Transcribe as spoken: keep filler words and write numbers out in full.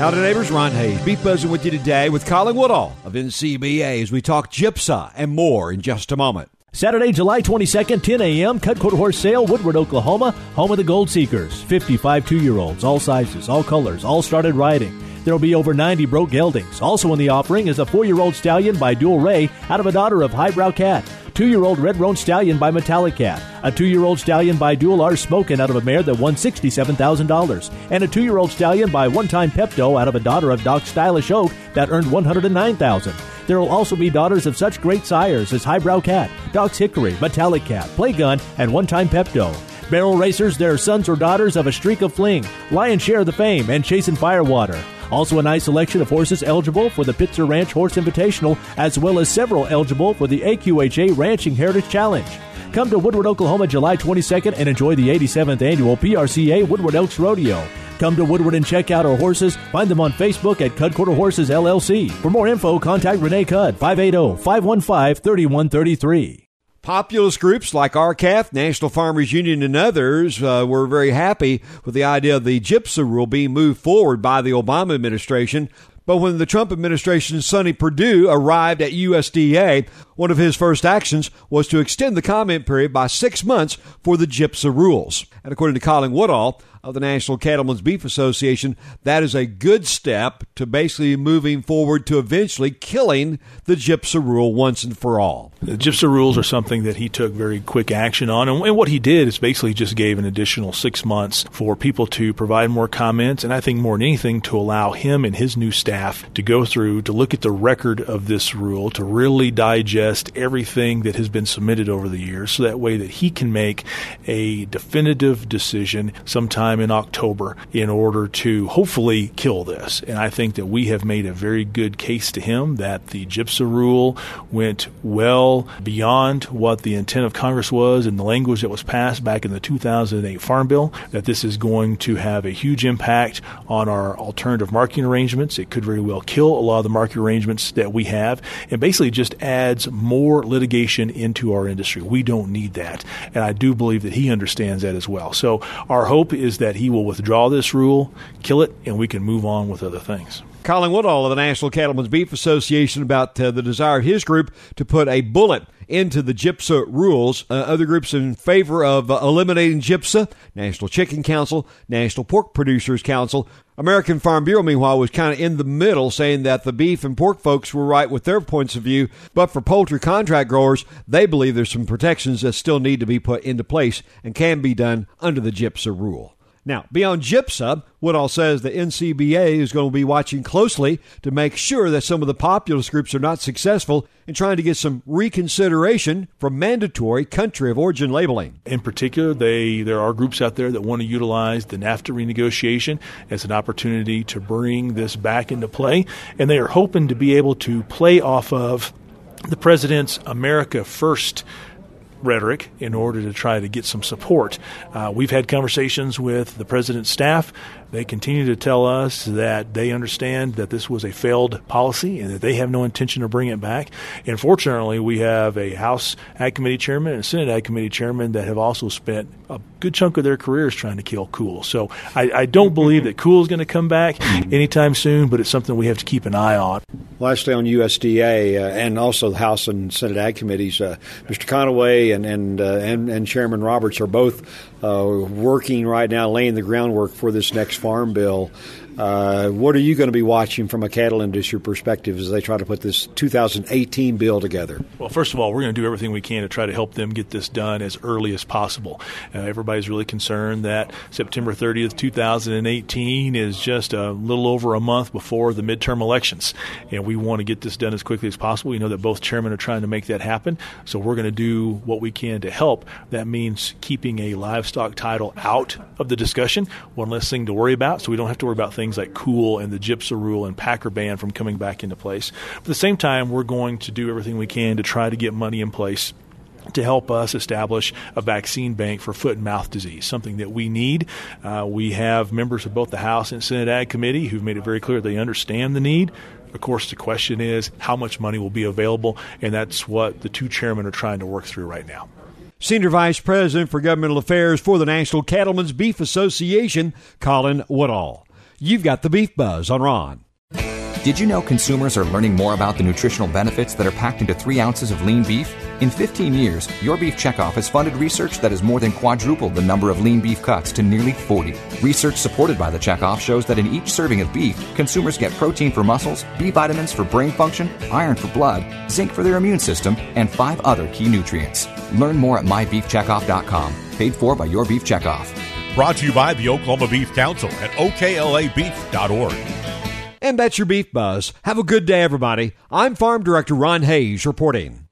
Howdy neighbors, Ron Hayes, Beef Buzzing with you today with Colin Woodall of N C B A as we talk gypsa and more in just a moment. Saturday, July twenty-second, ten a.m., Cut Quarter Horse Sale, Woodward, Oklahoma, home of the Gold Seekers. fifty-five two-year-olds, all sizes, all colors, all started riding. There will be over ninety broke geldings. Also in the offering is a four-year-old stallion by Dual Ray out of a daughter of Highbrow Cat. Two-year-old Red Roan Stallion by Metallic Cat. A two-year-old stallion by Dual R Smokin' out of a mare that won sixty-seven thousand dollars. And a two-year-old stallion by One Time Pepto out of a daughter of Doc Stylish Oak that earned one hundred nine thousand dollars. There will also be daughters of such great sires as Highbrow Cat, Doc's Hickory, Metallic Cat, Playgun, and One Time Pepto. Barrel racers, their sons or daughters of a Streak of Fling, Lion's Share of the Fame, and Chasin' Firewater. Also a nice selection of horses eligible for the Pitzer Ranch Horse Invitational, as well as several eligible for the A Q H A Ranching Heritage Challenge. Come to Woodward, Oklahoma, July twenty-second and enjoy the eighty-seventh Annual P R C A Woodward Elks Rodeo. Come to Woodward and check out our horses. Find them on Facebook at Cud Quarter Horses, L L C. For more info, contact Renee Cudd, five eight zero, five one five, three one three three. Populist groups like R C A F, National Farmers Union, and others uh, were very happy with the idea of the gypsa rule being moved forward by the Obama administration. But when the Trump administration's Sonny Perdue arrived at U S D A, one of his first actions was to extend the comment period by six months for the gypsa rules. And according to Colin Woodall of the National Cattlemen's Beef Association, that is a good step to basically moving forward to eventually killing the gypsa rule once and for all. The gypsa rules are something that he took very quick action on, and, and what he did is basically just gave an additional six months for people to provide more comments, and I think more than anything to allow him and his new staff to go through, to look at the record of this rule, to really digest everything that has been submitted over the years, so that way that he can make a definitive decision sometime in October in order to hopefully kill this. And I think that we have made a very good case to him that the gypsa rule went well beyond what the intent of Congress was and the language that was passed back in the two thousand eight Farm Bill, that this is going to have a huge impact on our alternative marketing arrangements. It could very well kill a lot of the market arrangements that we have, and basically just adds more litigation into our industry. We don't need that, and I do believe that he understands that as well. So our hope is that he will withdraw this rule, kill it, and we can move on with other things. Colin Woodall of the National Cattlemen's Beef Association about uh, the desire of his group to put a bullet into the gypsa rules. Uh, other groups in favor of uh, eliminating gypsa: National Chicken Council, National Pork Producers Council. American Farm Bureau, meanwhile, was kind of in the middle, saying that the beef and pork folks were right with their points of view, but for poultry contract growers, they believe there's some protections that still need to be put into place and can be done under the gypsa rule. Now, beyond gypsa, Woodall says the N C B A is going to be watching closely to make sure that some of the populist groups are not successful in trying to get some reconsideration from mandatory country of origin labeling. In particular, they there are groups out there that want to utilize the NAFTA renegotiation as an opportunity to bring this back into play, and they are hoping to be able to play off of the president's America First rhetoric in order to try to get some support. Uh, we've had conversations with the president's staff. They continue to tell us that they understand that this was a failed policy and that they have no intention of bringing it back. And fortunately, we have a House Ag Committee chairman and a Senate Ag Committee chairman that have also spent a good chunk of their careers trying to kill Cool. So I, I don't believe that Cool is going to come back anytime soon, but it's something we have to keep an eye on. Lastly, on U S D A uh, and also the House and Senate Ag Committees, uh, Mister Conaway and and, uh, and and Chairman Roberts are both uh, working right now, laying the groundwork for this next Farm Bill. Uh, what are you going to be watching from a cattle industry perspective as they try to put this two thousand eighteen bill together? Well, first of all, we're going to do everything we can to try to help them get this done as early as possible. Uh, everybody's really concerned that September thirtieth, two thousand eighteen is just a little over a month before the midterm elections, and we want to get this done as quickly as possible. We know that both chairmen are trying to make that happen, so we're going to do what we can to help. That means keeping a livestock title out of the discussion, one less thing to worry about, so we don't have to worry about things things like Cool and the gypsa rule and Packer ban from coming back into place. But at the same time, we're going to do everything we can to try to get money in place to help us establish a vaccine bank for foot and mouth disease, something that we need. Uh, we have members of both the House and Senate Ag Committee who've made it very clear they understand the need. Of course, the question is how much money will be available, and that's what the two chairmen are trying to work through right now. Senior Vice President for Governmental Affairs for the National Cattlemen's Beef Association, Colin Woodall. you've got the Beef Buzz on Ron. Did you know consumers are learning more about the nutritional benefits that are packed into three ounces of lean beef? In fifteen years, Your Beef Checkoff has funded research that has more than quadrupled the number of lean beef cuts to nearly forty. Research supported by the Checkoff shows that in each serving of beef, consumers get protein for muscles, B vitamins for brain function, iron for blood, zinc for their immune system, and five other key nutrients. Learn more at my beef checkoff dot com. Paid for by Your Beef Checkoff. Brought to you by the Oklahoma Beef Council at O K L A beef dot org. And that's your Beef Buzz. Have a good day, everybody. I'm Farm Director Ron Hayes reporting.